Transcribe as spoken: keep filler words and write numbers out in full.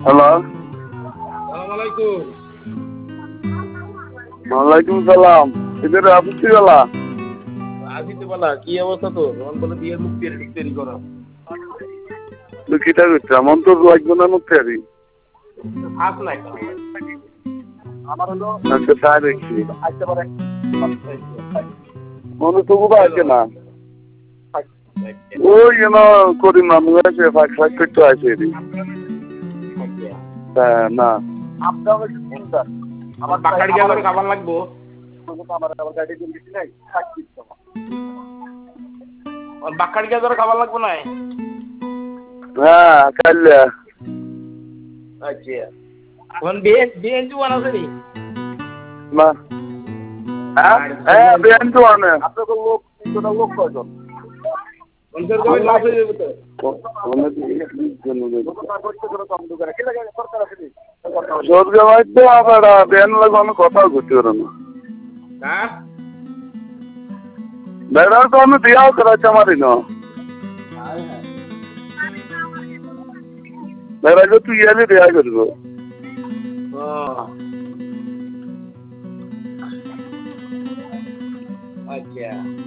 Hello, সালামালাইকুম। ওয়ালাইকুম সালাম। এদের আসছি বেলা আসিতে বলা কি অবস্থা তোর? রন বলে বিয়ের মুখ তৈরি তৈরি করো। তুই কিটা করছিস? এমন তো লাগবে না মুখে আরি। ফাঁস নাই আমার হলো আচ্ছা তাই দেখছি আসতে পারে মনে তবু বা আছে না ওই যেন করিম মামু আছে ফাঁক ফাঁক করতে আছে এরি না আপনার চিন্তা আমার বাকাড়ি গেলে খাবার লাগবো আমার আমার গাড়ি দিন দিছি নাই আর বাকাড়ি গেলে খাবার লাগবো না হ্যাঁ কাল্লা আচ্ছা কোন বিএন বিএন জুয়ান আছে নি না হ্যাঁ হ্যাঁ বিএন জুয়ান আপনার লোক তিনটা লোক কয়জন কোনসের কই লস হয়ে যাবে তো সরকার হয়তো আবার বিএন লাগবে আমি কথাও করতে পারো না হ্যাঁ বেড়ার তো আমি দিয়াও করাচ্ছি আমারই না বেড়াকে তুই এলে দেয়া করবো আচ্ছা